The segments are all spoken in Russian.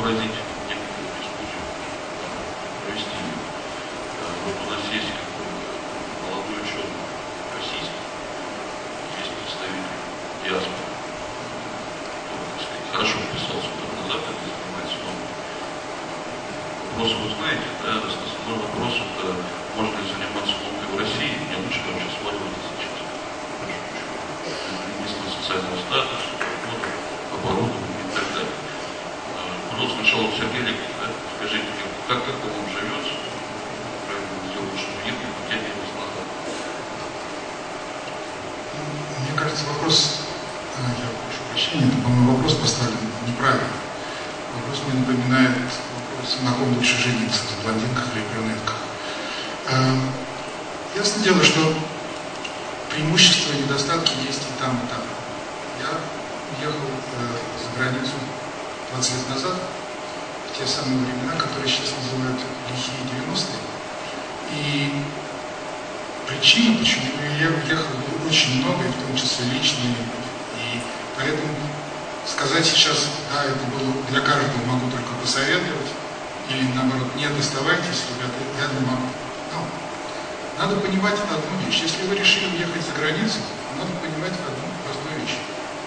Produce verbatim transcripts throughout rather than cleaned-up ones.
сообразить некоторую дискуссию, провести. Вот у нас есть молодой ученый российский, есть представитель диаспоры, который, так сказать, хорошо вписался на Запад и занимается новым. Вопрос вы знаете, да, основной вопрос это можно ли заниматься наукой в России, не лучше вообще сваливаться сейчас. Министр социального статуса, оборудования и так далее. Ну, сначала Сергей Олегович, да, скажите, как, как он живет, правильно сделал, что уехали, потянет вас назад. Мне кажется, вопрос, я прошу прощения, это, по-моему, вопрос поставлен неправильно. Вопрос мне напоминает вопрос, на ком лучше жениться, в блондинках или брюнетках. Ясно дело, что преимущества и недостатки есть и там, и там. Я уехал э, за границу двадцать лет назад, в те самые времена, которые сейчас называют лихие девяностые. И причин, почему я уехал, было очень много, и в том числе личные. И поэтому сказать сейчас, да, это было для каждого, могу только посоветовать, или наоборот, нет, оставайтесь, ребята, я не могу. Но надо понимать одну вещь. Если вы решили уехать за границу, надо понимать одну простую вещь.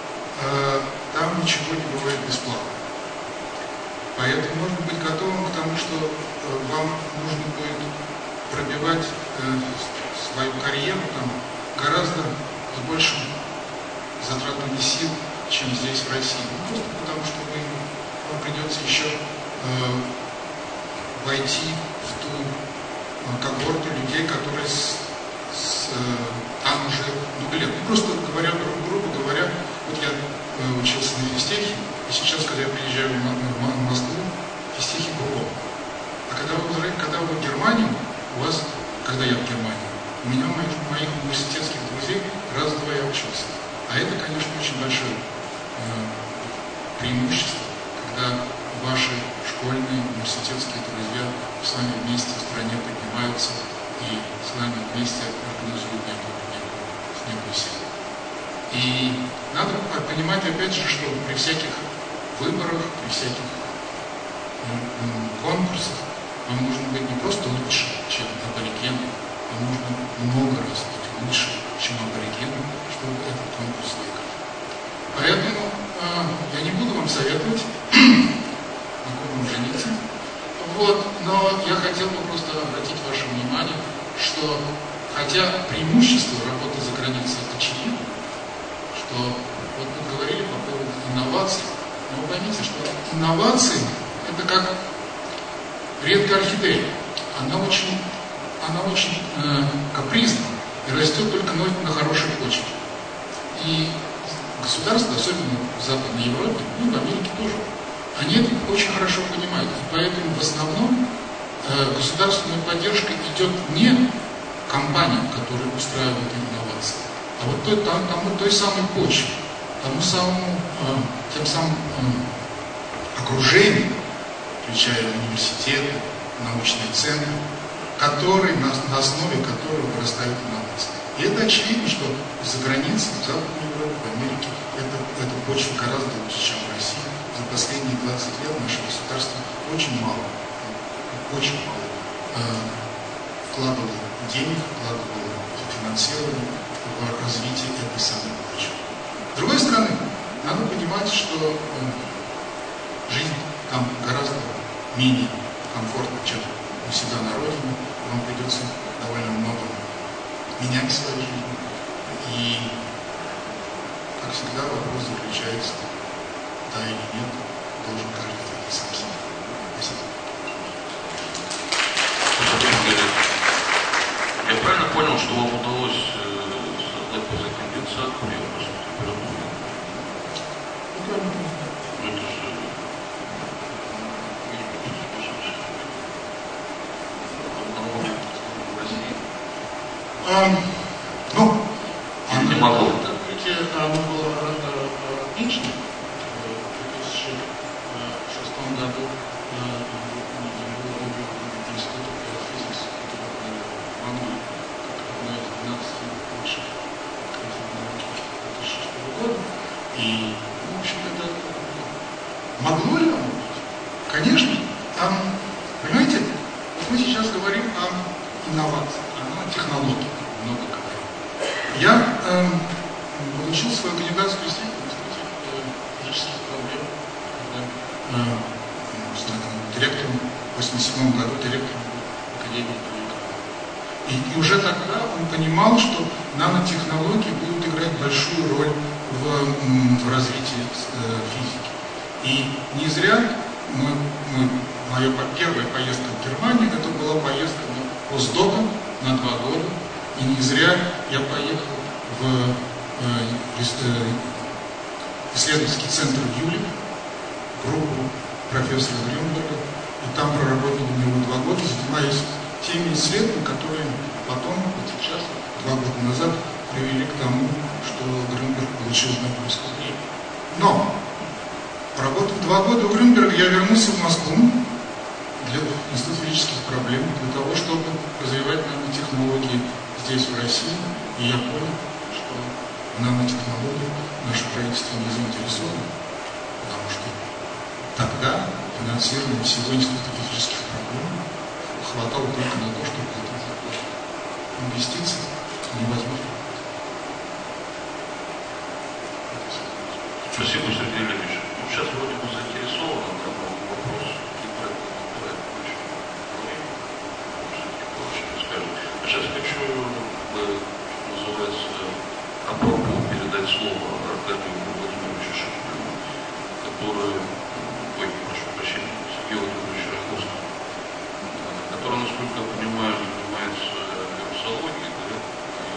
Там ничего не бывает бесплатно. Поэтому нужно быть готовым к тому, что вам нужно будет пробивать свою карьеру там гораздо с большим затратами сил, чем здесь в России. Ну, просто потому что вы, вам придется еще э, войти в ту когорту людей, которые с, с, там уже много лет. Ну, просто говоря, гру- грубо говоря, вот я э, учился на физтехе, и сейчас, когда я приезжаю в, в, в Москву, физтехи кругом. А когда вы, когда вы в Германии, у вас, когда я в Германии, у меня, моих, моих университетских друзей, раз-два я учился. А это, конечно, очень большое э, преимущество, когда ваши школьные, университетские друзья с вами вместе в стране поднимаются и с вами вместе организуют некую, некую, некую силу. И надо понимать, опять же, что при всяких выборах, при всяких конкурсах вам нужно быть не просто лучше, чем аборигены, вам нужно много раз быть лучше, чем аборигены, чтобы этот конкурс выиграть. Поэтому э, я не буду вам советовать на ком жениться. Вот, но я хотел бы просто обратить ваше внимание, что хотя преимущество работы за границей очевидно, что вот мы говорили по поводу инноваций, но вы поймите, что инновации это как редкая орхидея. Она очень, она очень э, капризна и растет только на, на хорошей почве. И государства, особенно в Западной Европе, ну и в Америке тоже, они это очень хорошо понимают. И поэтому в основном э, государственная поддержка идет не компаниям, которые устраивают инновации, а вот той, там, тому, той самой почве, тому самому, э, тем самым э, окружению, включая университеты, научные центры, которые, на, на основе которых вырастают инновации. И это очевидно, что за границей, в Западной Европе, в Америке, это, эта почва гораздо лучше, чем в России. За последние двадцать лет наше государство очень мало, очень мало э, вкладывало денег, вкладывало финансирование в развитие этой самой почвы. С другой стороны, надо понимать, что э, жизнь там гораздо менее комфортно, чем у себя на родине. Вам придется довольно много менять в своей жизни. И, как всегда, вопрос заключается, да или нет, должен каждый ответить сам себе. Спасибо. Я правильно понял, что вам удалось создать после компенсацию температуры? Ну, правильно. Ну, это же... А, ну, не могу. Оно было отлично. В две тысячи шестом году было институт физики в Англии, как одно из двенадцати лучших научных две тысячи шестого года. И, в общем, это могло ли оно быть? Конечно, там, понимаете, вот мы сейчас говорим о инновациях, о технологиях, много говорим. Я э, получил свою кандидатскую степень в институте физических проблем, когда э, директором в восемьдесят седьмом году директором Академии. И, и уже тогда он понимал, что нанотехнологии будут играть большую роль в, в развитии э, физики. И не зря мы, мы, моя первая поездка в Германию, это была поездка на постдоком на два года. И не зря я поехал в э, исследовательский центр Юлик, группу профессора Грюнберга, и там проработал у него два года, занимаясь теми исследованиями, которые потом, вот сейчас, два года назад, привели к тому, что Грюнберг получил Нобелевскую премию. Но, поработав два года у Грюнберга, я вернулся в Москву для Института физических проблем, для того, чтобы развивать нанотехнологии здесь, в России. И я понял, что в нанотехнологиях наше правительство не заинтересовано, потому что тогда финансирование всего Института физических проблем хватало только на то, чтобы платить зарплату. Инвестиции невозможно. Спасибо, Сергей Леонидович. Ну, сейчас вроде бы заинтересован, но вопрос и проект очень очень расскажет. А сейчас хочу, называется, апропо передать слово Аркадию Владимировичу Шевчуку, который, ой, прошу прощения, Сергею Владимировичу Раховскому, который, насколько я понимаю, занимается вирусологией, да, и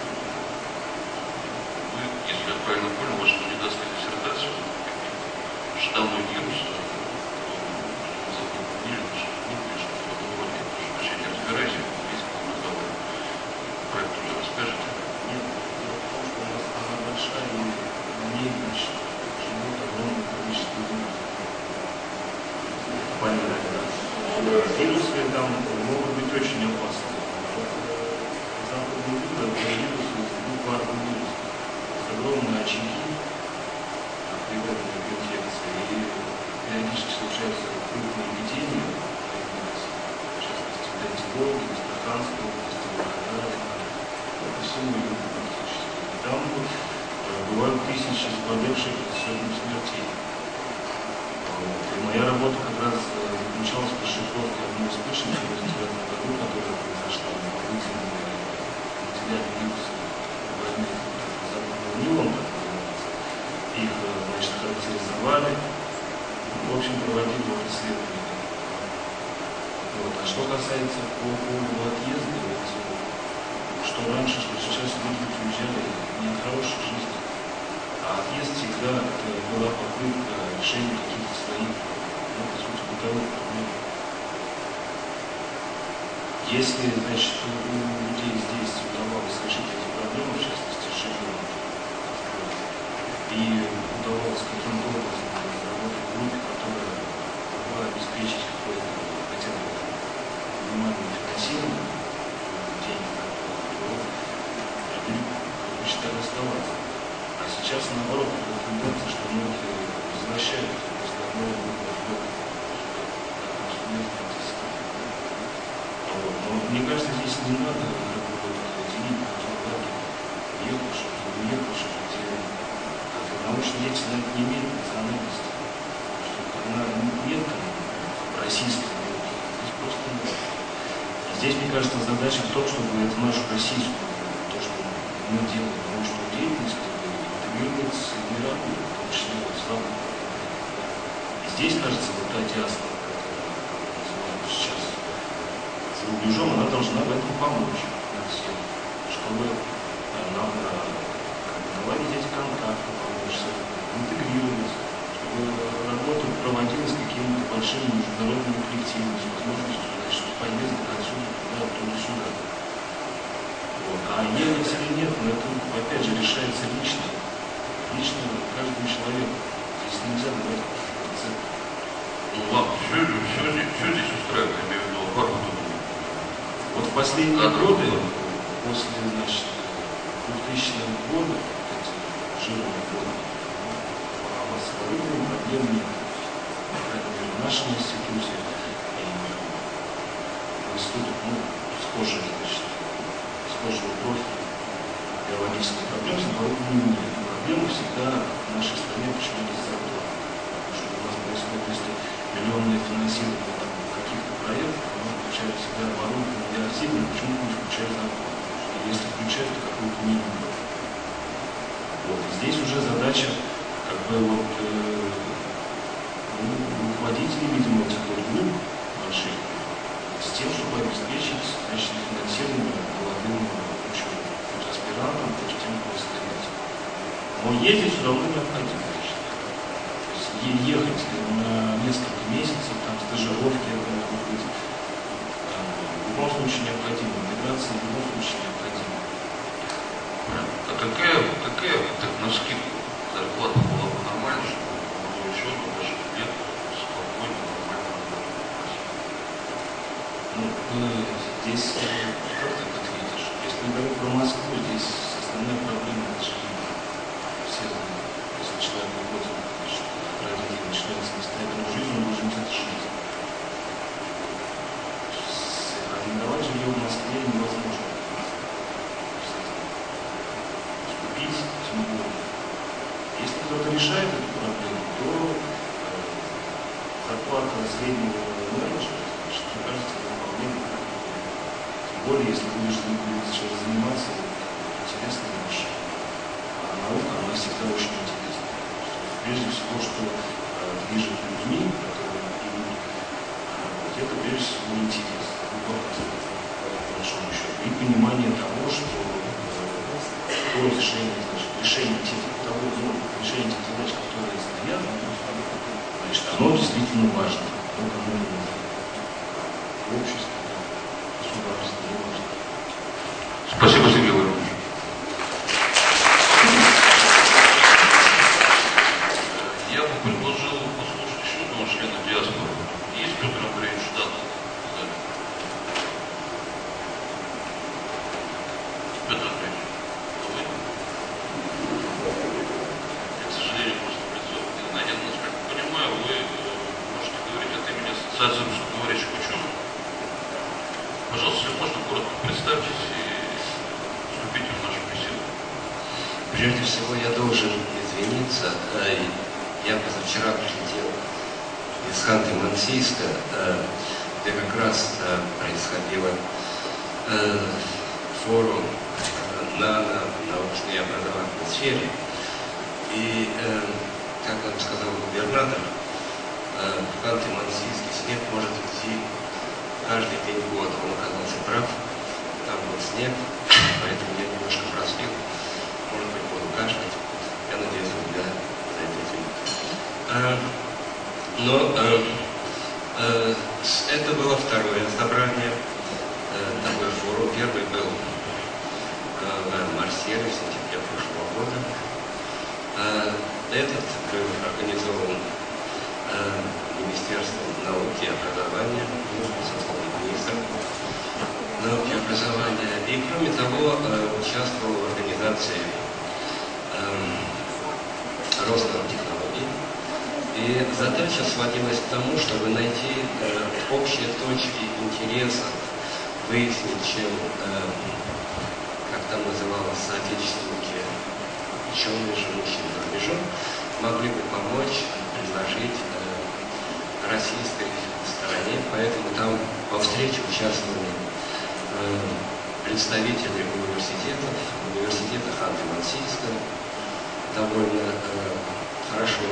вы, если я правильно понял, ваша кандидатская диссертация штаммы вируса, запомнили, что в этом роде, прошу прощения, разбирайся, есть какой-то проект уже расскажете? Нет, дело в том, что у нас она большая, и на ней, значит, живут огромное количество вирусов. Понятно, да? Вирусы там могут быть очень опасны. Западный вид это вирусы, двухварный вирус. Это огромные очаги приводят к инфекции. И периодически случаются крупные эпидемии, в частности, в Дантиворге, в Астраханской области, в Краснодаре, по всему югу практически. И там бывают тысячи заболевших с сотней смертей. И моя работа как раз заключалась в расшифровке одной вспышки в девяносто девятом году, которая произошла в выделении вирусов больных западного Нилом, их, значит, характеризовали, в общем, проводили вот исследования. Вот. А что касается по поводу отъезда, ведь что раньше, что сейчас люди уезжали не от хорошей жизни, а отъезд всегда это была попытка решения каких-то своих, ну, по сути, бытовых проблем. Если, значит, у людей здесь удавалось решить эти проблемы, в частности, жилье, и удавалось каким-то образом работать в группе, которая могла обеспечить какое-то хотя бы минимальное финансирование денег, то люди предпочитали оставаться. А сейчас, наоборот, такая тенденция, что многие возвращаются после одного года в год. Но мне кажется, здесь не надо делить на лагерь уехавших и уехавших, где научная деятельность не имеет национальности. Что она нет российской науки. Здесь просто нет. Здесь, мне кажется, задача в том, чтобы эту нашу российскую, то, что мы делаем, научную деятельность, интегрировать с мировой, в том числе в слабых. И здесь, кажется, вот та диаспора, которая называется сейчас за рубежом, она должна в этом помочь всем, чтобы нам наладить эти контакты, помочь, интегрировать, чтобы работа проводилась какими-то большими международными коллективами, с возможностью, значит, поездок отсюда, туда, оттуда, сюда. Вот. А ехать или нет, но это, опять же, решается лично. Лично каждому человеку. Здесь нельзя брать концепт. Ну ладно, все, все, все здесь устраивает, я имею в виду оформлено. Вот в последние годы, после, значит, двухтысячного года, эти жирные годы, по массовым проблемам, по крайней мере, в нашем институте, и в институте, ну, схожие, значит, схожего профиля биологических проблем с оборудованием нет. Проблема всегда в нашей стране почему-то с зарплатой. Потому что у нас происходит, если миллионное финансирование каких-то проектов, оно включает в себя оборудование для активного, почему-то не включает зарплату. Потому что если включает, то какой-то минимум. Вот. И здесь уже задача, как бы, вот, э, ну, руководителей, видимо, этих групп больших, с тем, чтобы обеспечить, значит, финансирование молодым ученым, хоть аспирантам, хоть тем, кто остается. Но ездить все равно необходимо, я считаю. То есть ехать на несколько месяцев, там, стажировки, это может быть, там, в любом случае необходимо, интеграция в любом случае необходима. А какая, какая так на скидку зарплата была бы нормальна, чтобы молодой ученый даже лет спокойно, нормально работал? Ну, здесь, как так ответишь? Если мы говорим про Москву, здесь основная проблема – это же все знают. Если человек выходит, родители начинают самостоятельную жизнь, он должен где-то жить. Арендовать жилье в Москве невозможно. Купить, тем более. Если кто-то решает эту проблему, то зарплата среднего менеджера, значит, мне кажется, это вполне нормально. Тем более, если будешь сейчас заниматься интересной вещью. А наука, она всегда очень интересна. Прежде всего, что движет людьми, которые идут, вот это прежде всего интерес. По большому счету. И понимание того, что то решение, значит, решение тех, того, ну, решение тех задач, которые стоят, значит, оно действительно важно. Оно кому-то нужно. Общество, государство, не важно. Спасибо, Сергей Владимирович. Я бы предложил послушать еще одного члена диаспоры. Есть Петр Андреевич Жданов? Петр Андреевич, вы? Я, к сожалению, просто в лицо не знаю. Я, насколько понимаю, вы можете говорить от имени Ассоциации русскоговорящих ученых. Пожалуйста, если можно, коротко представьтесь и вступите в нашу беседу. Прежде всего, я должен извиниться. Я позавчера прилетел из Ханты-Мансийска, где как раз происходило форум на научной и образовательной сфере. И, как нам сказал губернатор, в Ханты-Мансийске снег может идти каждый день года. Он оказался прав, там был снег, поэтому я немножко проспил. Может быть, буду кашлять. Я надеюсь, вы меня за это извините. Но э, э, это было второе собрание, э, такой форум. Первый был э, в Марселе в сентябре прошлого года. Э, этот был организован э, Министерством науки и образования, собственно, министром науки и образования. И, кроме того, э, участвовал в организации э, Роснанотехнологий. И задача сводилась к тому, чтобы найти э, общие точки интересов, выяснить, чем, э, как там называлось, соотечественники, ученые, живущие за рубежом, могли бы помочь, предложить э, российской стороне. Поэтому там во встрече участвовали э, представители университетов, университета Ханты-Мансийска, довольно э, хорошо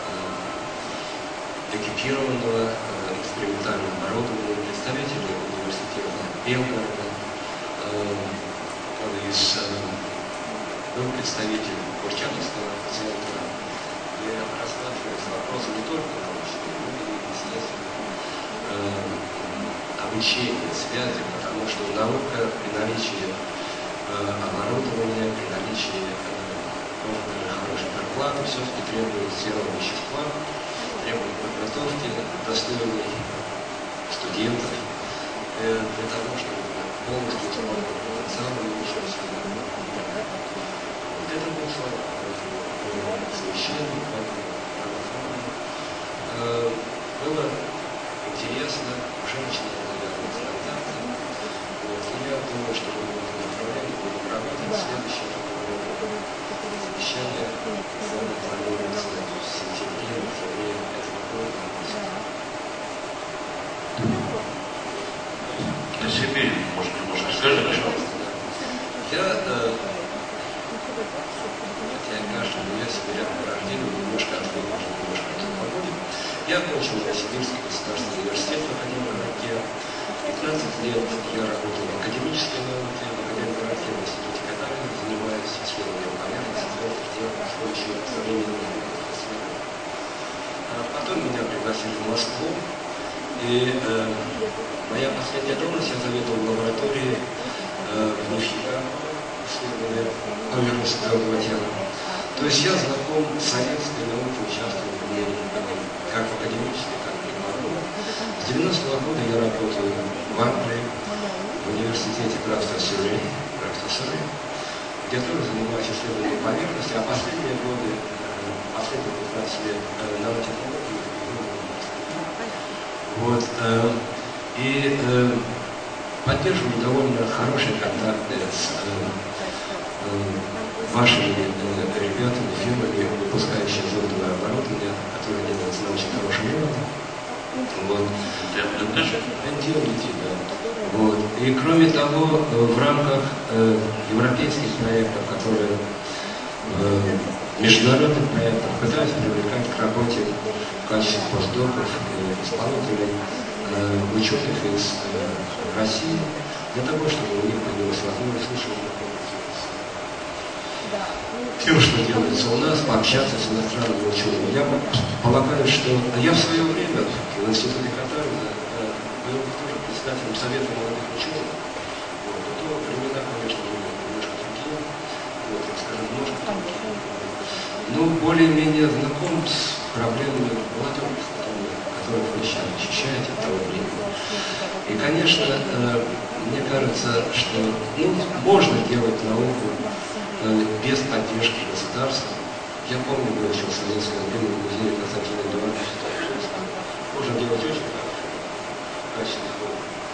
экипированного, э, экспериментального оборудования, представители университета Белгорода, э, из, э, был представитель Курчатовского центра, где рассматривались вопросы не только научные, но и, естественно, э, обучения, связи, потому что наука при наличии э, оборудования, при наличии э, хорошей зарплаты все-таки требует серого вещества, требует подготовки достойных студентов э, для того, чтобы полностью исполнить потенциал участия. Вот это было совещание, было Я окончил Новосибирский государственный университет в Академии городке. пятнадцать лет я работал в академической науке, в Академии городке в Институте Катарина, занимаюсь исследованием поверхности, звездных тел с помощью современных исследований. А потом меня пригласили в Москву, и э, моя последняя должность, я заведовал лабораторией э, в НИФИКа, исследования поверхности звездного тела. То есть я знаком с советской наукой, участвую в ней как в академической, так и прикладной. С девяностого года я работаю в Англии, в университете графства Сюррей, графства Сюррей, где тоже занимаюсь исследованием поверхности, а последние годы, последние пятнадцать лет нанотехнологии. Вот, и поддерживаю довольно хорошие контакты с вашими э, ребятами, фирмами, выпускающими зондовое оборудование, которое делается на очень хорошем уровне. Вот. Делайте, да. Вот. И кроме того, в рамках э, европейских проектов, которые э, международных проектов, пытаюсь привлекать к работе в качестве постдоков и исполнителей э, ученых из э, России, для того, чтобы у них появилась возможность слушать тем, что делается у нас, пообщаться с иностранными учеными. Я полагаю, что я в свое время в Институте Катарина был тоже председателем Совета молодых ученых. Вот. Но то времена, конечно, были немножко другие, вот, так скажем, немножко другие. Но более-менее знаком с проблемами молодежи, которые вы сейчас защищаете от того времени. И, конечно, мне кажется, что ну, можно делать науку без поддержки государства. Я помню, был еще в советское время в музее Константина Эдуардовича. Можно делать очень качественно.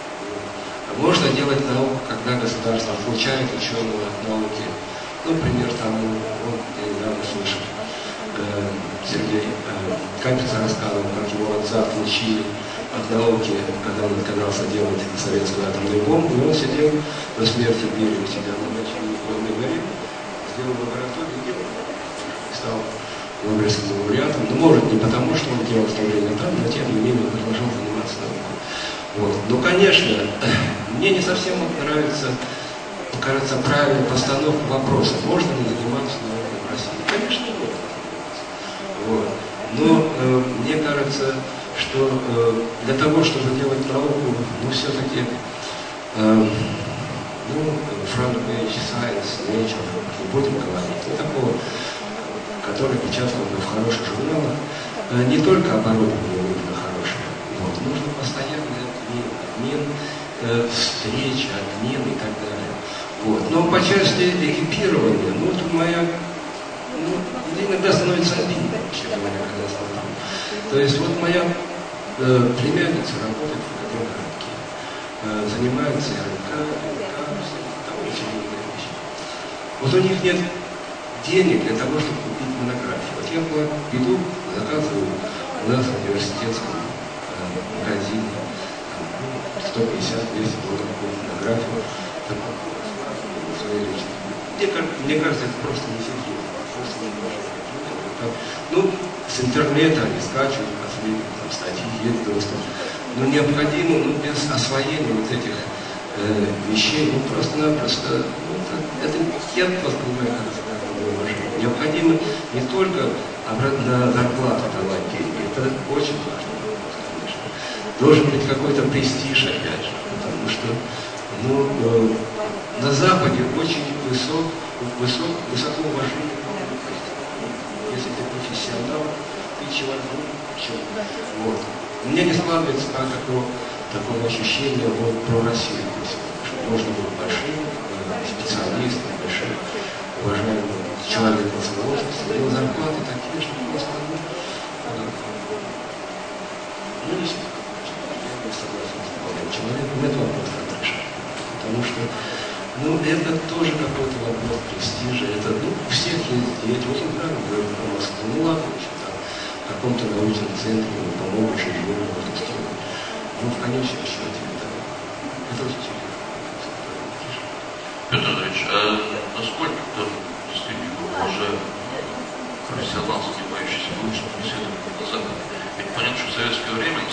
Можно делать науку, когда государство получает ученого от науки. Ну, пример тому, вот я недавно слышал, э, Сергей э, Капица рассказывал, как его отца отлучили от науки, когда он отказался делать советскую атомную бомбу, и он сидел до смерти в Берии у себя на ночной водной горе, сделал лабораторию, делал, стал Нобелевским лауреатом. Ну, может, не потому, что он делал в то время там, но тем не менее он продолжал заниматься наукой. Вот. Ну, конечно, мне не совсем нравится, кажется, правильная постановка вопроса, можно ли заниматься наукой в России. Конечно, можно. Вот. Но э, мне кажется, что э, для того, чтобы делать науку, ну, все-таки э, ну, front page, science, nature, не будем говорить, ну, такого, который печатал бы в хороших журналах, э, не только оборудование нужно хорошее, вот, нужно постоянный обмен, обмен э, встреч, обмен и так далее. Вот. Но по части экипирования, ну, тут моя, ну, иногда становится обидно, честно говоря, когда я смотрю. То есть вот моя э, племянница работает в этом городке, э, занимается РНК, РНК, довольно серьезные вещи. Вот у них нет денег для того, чтобы купить монографию. Вот я иду, заказываю у нас в университетском э, магазине сто пятьдесят - двести долларов монографию. Мне, мне кажется, это просто не серьезно. Ну, с интернета они скачивают последние там, статьи, есть доступ. Но необходимо, ну, без освоения вот этих э, вещей, ну, просто-напросто, ну, это, это я воспринимаю как уважение. Необходимо не только на зарплату давать деньги, это очень важно, конечно. Должен быть какой-то престиж, опять же, потому что, ну, э, на Западе очень высок, высок, высоко уважение. Если ты профессионал, ты человек, вот. У меня не складывается так, такого, такого ощущения вот, про Россию. Что нужно быть большим специалистом, большим уважаемым человеком с возрастом. Его зарплаты такие, что просто ну, ну не сильно. Я не согласен с молодым человеком. Это вопрос надо решать. Потому что ну, это тоже какой-то вопрос престижа. Это, ну, у всех есть дети. Очень правильно говорят про Москву. Ну, ладно, еще там, в каком-то научном центре мы помогут жить, можно сделать. Ну, в конечном счете, это, это очень серьезно. Петр Андреевич, а насколько там действительно уже профессионал, занимающийся научным исследованием на Западе? Ведь понятно, что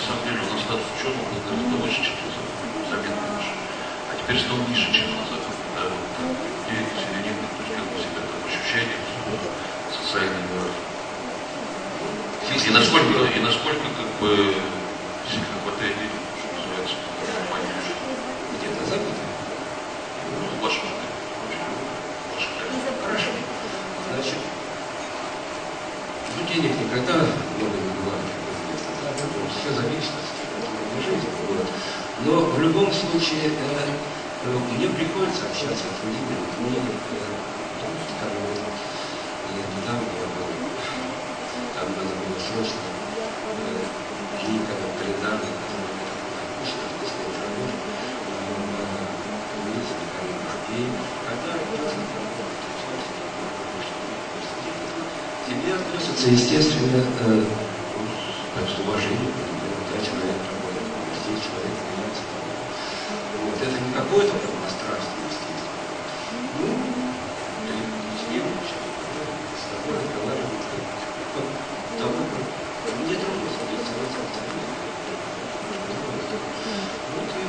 самом деле у нас статус ученого был гораздо выше, чем заметно выше. А теперь стал ниже, чем на Западе. Да, вот, где себя нет, то есть как бы себя там ощущение социальной морали. И насколько, и насколько как бы действительно хватает денег, что называется, нормально. Где на Западе? Ну, в Вашингтоне. Хорошо. Значит, ну, денег никогда много не бывает. Все зависит от жизни. Вот. Но в любом случае э, э, мне приходится общаться с людьми. Мне, э, скажем, я недавно я был, там надо было срочно э, клиника календарная, которая и когда тебе относятся, естественно, э, с уважением, да, человек работает, здесь человек занимается. Вот, это не какое-то подмастрастие, естественно. Ну, с ним, с тобой разговаривать, довольно, мне трудно садиться в этом автомобиле. Вот и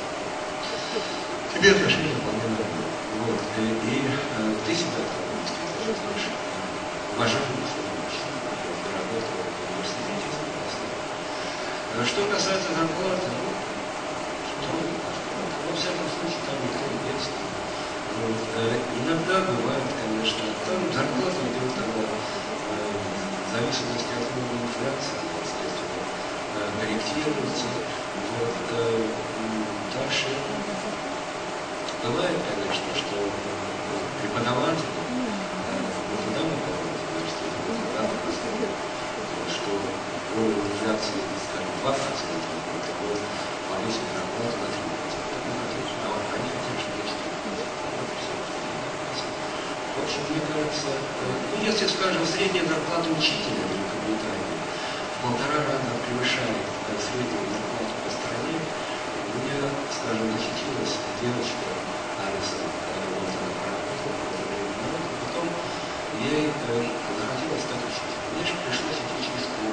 тебе отношения вполне нормально. Вот, и, и э, ты себя там действительно знаешь, уважаемый, что ты работал в университете. Что касается зарплаты, ну, что, во всяком случае, там никто не бедствует. Вот. Иногда бывает, конечно, там зарплата идет тогда, э, в зависимости от уровня инфляции, естественно, э, корректируется. Вот. Э, дальше бывает, конечно, что преподаватели, э, вот туда мы говорим, что уровень инфляции, скажем, два процента, вот, повысить зарплату на три процента. Они хотят, чтобы четыре процента. В общем, мне кажется, ну, если, скажем, средняя зарплата учителя в Великобритании в полтора раза превышает среднюю зарплату по стране, мне, скажем, защитилась девочка Алиса, вот она проработала, потом ей э, захотелось стать учителем. Мне же пришлось идти через школу.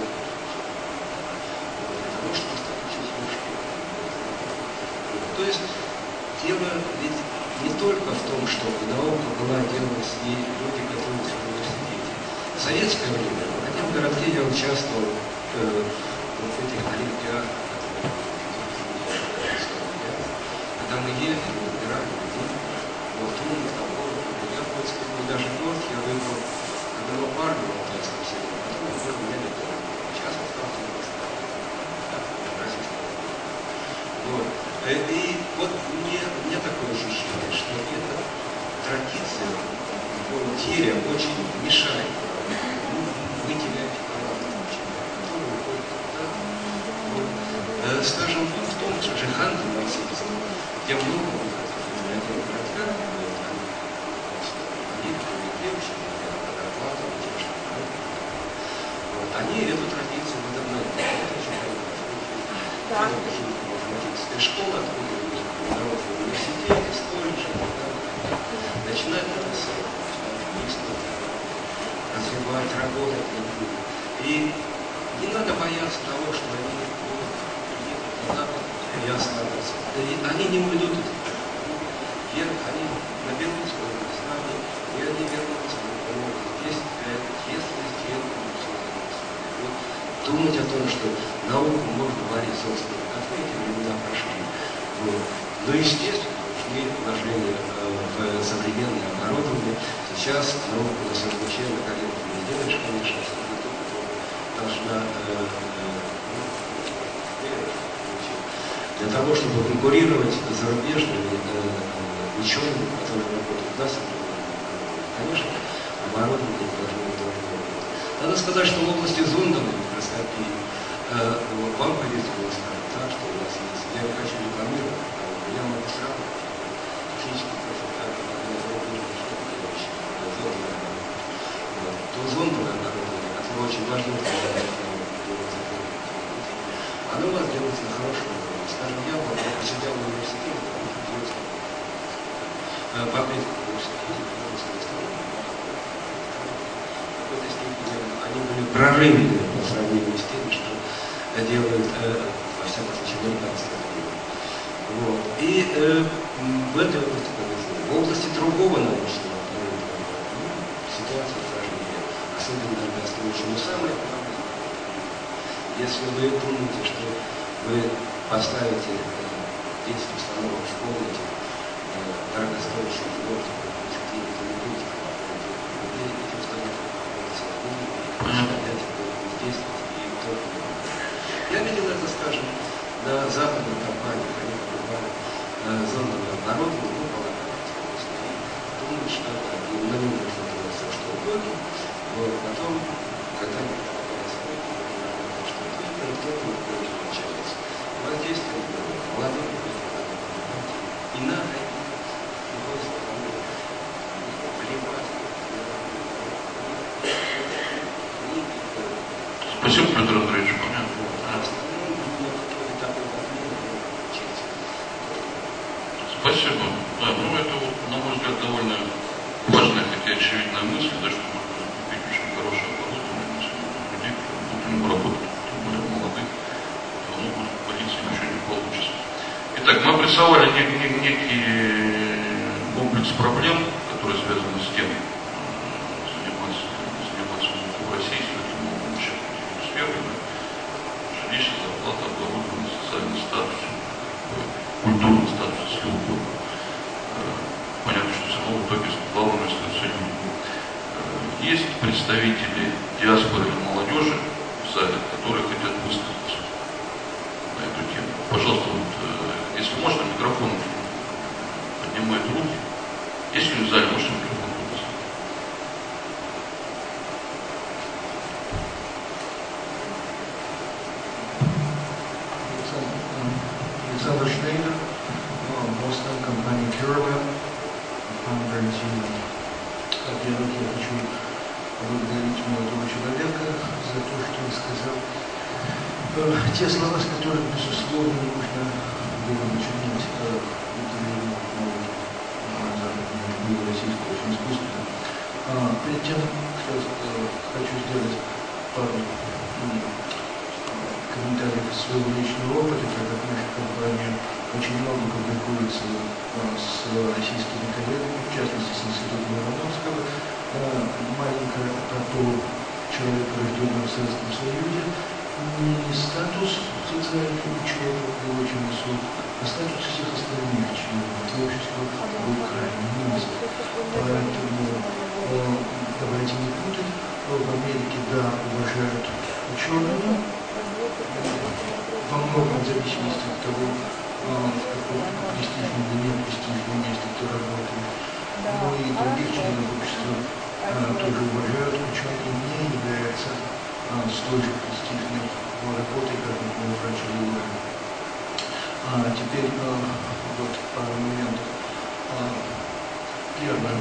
Для того, чтобы стать учителем в школе. То есть дело ведь не только в том, чтобы наука была делалась и люди готовились в университете. В советское время в одном городке я участвовал э, вот в этих олимпиадах, когда мы ехали, выбирали людей, вот умных, такого, я хоть даже год я выбрал одного парня в Алтайском селе, который был у меня летом. Сейчас остался на вот. И вот мне, у меня такое ощущение, что эта традиция волонтерия очень мешает. Вы теряете права, которые уходят туда. Вот. Скажем, в том же Ханты-Мансийске, где много один городка, они девушки, вот, они эту традицию возобновили. Это очень хорошо. Математическая школа, откуда народ в университете, с колледжа, начинают это развивать, работать. И не надо бояться того, что они будут и останутся. Они не уйдут. Они наберут свои знания, и они вернутся. Если сделать, вот, думать о том, что науку можно варить собственно, как мы эти времена прошли. Вот. Но, естественно, нужны вложения в современное оборудование. Сейчас науку на чрезвычайно коллективно не сделаешь, конечно, должна э, э, для того, чтобы конкурировать с зарубежными э, учеными, которые работают в нас, конечно, оборудование должно быть должно быть. Надо сказать, что в области зондовой микроскопии э, вам повезло, скажем так, что у нас есть. Я не хочу рекламировать, а я могу сравнивать технический профиль, как то зондовое оборудование, которое очень важно, оно у вас делается на хорошем уровне. Скажем, я был, я посидел в университете, по Брестскому университете, в какой-то степени они были прорывными по сравнению с тем, что делают, э, во всяком случае, американские это. Вот. И э, в этой области, в области другого научного рынка, ну, ситуация сложнее. Особенно для случая. Но самое главное, если вы думаете, что вы поставите десять установок в комнате, э, дорогостоящий двор, какие-то люди, эти установки находятся в мире, и опять будут действовать, и только. Я видел это, скажем, на западных компаниях, они покупали э, зоновые оборудование, ну, полагают, думают, что это на нем можно делать все, что угодно, вот, потом, когда они покупают свои, что это именно где-то не очень начинается. Воздействие молодым людям, и надо любой стороны плевать. Спасибо, Петр Андреевич, понятно. Спасибо. Да, ну это, на мой взгляд, довольно важная, хотя очевидная мысль, да, что можно купить очень хорошее оборудование, людей, которые будут у него работать, тем более молодых, то оно будет в полиции ничего не получится. Итак, мы обрисовали нек- нек- некий комплекс проблем, которые связаны с тем, заниматься, заниматься в России, с этим научной сферой, да, жилище, зарплата, оборудование, социальный статус, культурный статус, если угодно. Понятно, что все равно в итоге главным остаются люди. Есть представители диаспоры или молодежи в зале, которые хотят высказаться на эту тему. Пожалуйста, вот, если можно, микрофон поднимает руки. Если в зале, можете микрофон поднести. Александр Шнейдер, Бостон, компания Curelab, фаундер Антина. Во-первых, я хочу поблагодарить молодого человека за то, что он сказал. Те слова, с которых, безусловно, нужно было начинать интервью западного российского очень искусства. Перед тем, что хочу сделать пару комментариев своего личного опыта, так как наша компания очень много публикуется с российскими коллегами, в частности с Институтом Ивановского. Маленькое про то человека, рожденного в Советском Союзе, не статус социального ученого был очень высок, а статус всех остальных членов общества был крайне низок. Поэтому давайте не путать. В Америке, да, уважают ученого, во многом в зависимости от того, в каком престижном или непрестижном месте кто работает. Но и других членов общества тоже уважают. Ученый не является столь же престижной работой, как, например, врач-революционер. А теперь вот пару моментов. Первое.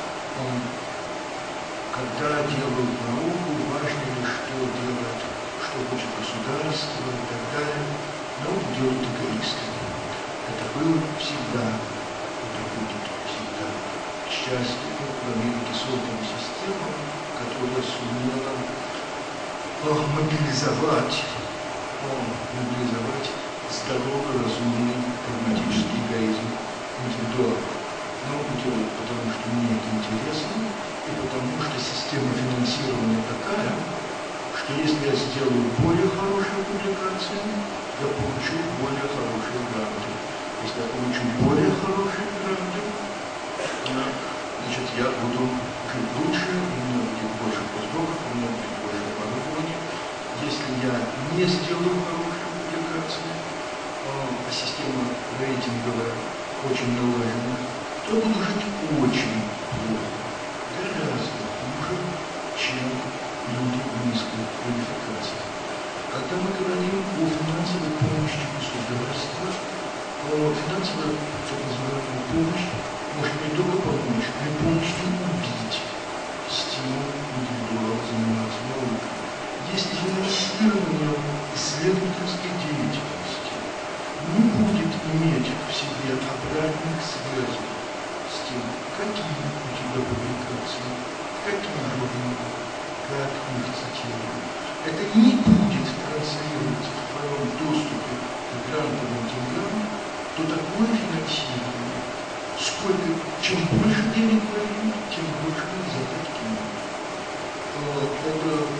Когда делают науку, важно ли, что делать, что хочет государство и так далее. Науку делают эгоисты. Это было всегда, это будет всегда. К счастью, в Америке создана система, которая сумела мобилизовать, мобилизовать здоровый, разумный, прагматический эгоизм индивидуала. Науку делают, потому что мне это интересно, и потому что система финансирования такая, что если я сделаю более хорошие публикации, я получу более хорошие гранты. Если я получу более хорошие гранты, значит, я буду жить лучше, у меня будет больше постдоков, у меня будет больше оборудования. Если я не сделаю хорошие публикации, а система рейтинговая очень налажена, то буду жить очень плохо. Гораздо хуже, чем люди низкой квалификации. Когда мы говорим о финансовой помощи государства, финансовая так называемая помощь может не только помочь, но и полностью убить стимул индивидуала заниматься наукой. Если финансирование исследовательской деятельности не будет иметь в себе обратных связей с тем, какие у тебя публикации, какие журналы, как их цитируют, это не будет транслироваться в твоем доступе к грантовым деньгам, то такое финансирование, сколько, чем больше денег войдут, тем больше нельзя подкинуть. Это